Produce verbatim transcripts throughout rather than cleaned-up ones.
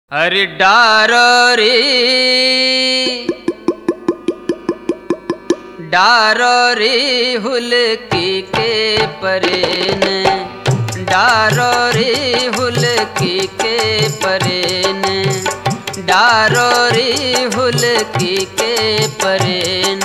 अरे डारो रे डारो रे हुलकी के परेन, डारो रे हुलकी के परेन, डारो रे हुलकी के परेन।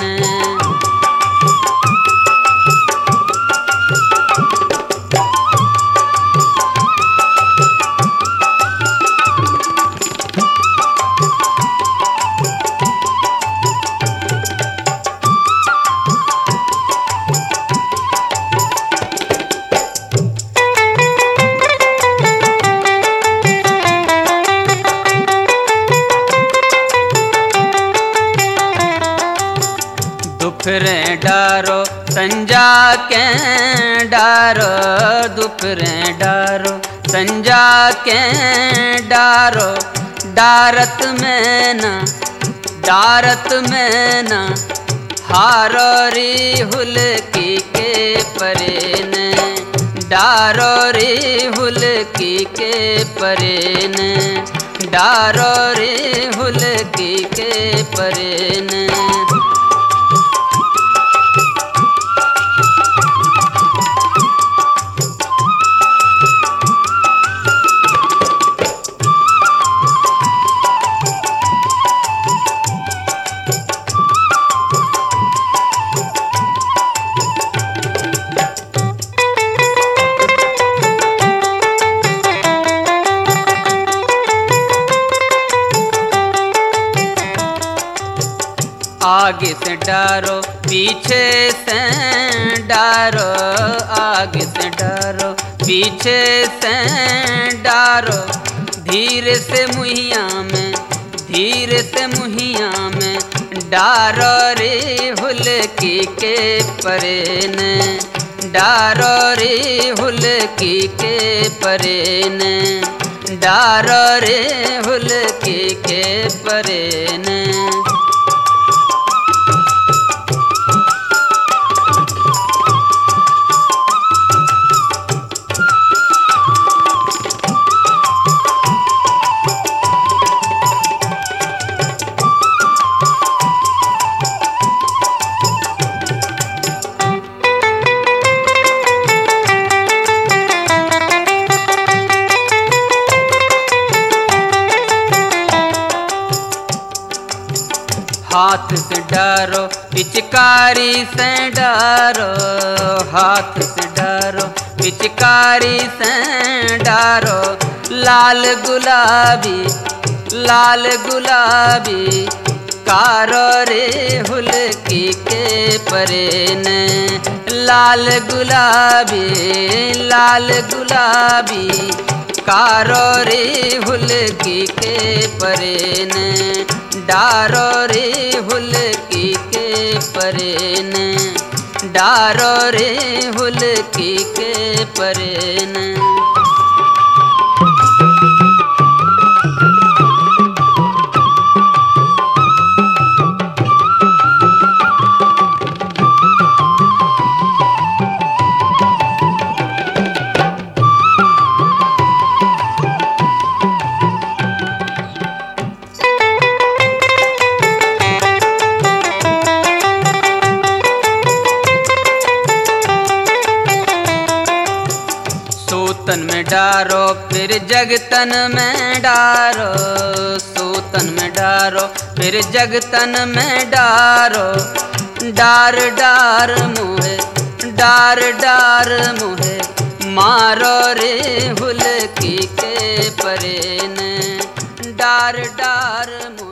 दुपहरे डारो संजा के डारो, दुपहरे डारो संजा के डारो, डारत में ना डारत में ना हारो रे हुलकी के परेन, डारो रे हुलकी के परेन, डारो रे हुलकी के परेन। आगे से डारो पीछे से डारो, आगे से डारो पीछे से डारो, धीरे से मुहिया में धीरे से मुहिया में डारो रे हुलकी के परेन, डारो रे हुलकी के परेन, डारो रे हुलकी के परेन। हाथ से डारो पिचकारी से डारो, हाथ से डारो पिचकारी से डारो, लाल गुलाबी लाल गुलाबी कारो रे हुलकी के परेन, लाल गुलाबी लाल गुलाबी कारो रे हुलकी के परेन, डारो रे हुलकी के परेन, डारो रे हुलकी के परेन। सूतन में डारो फिर जगतन में डारो, सूतन में डारो फिर जगतन में डारो, डार डार मुहे डार डार मुहे मारो रे हुलकी के परेन, डार डार मुहे।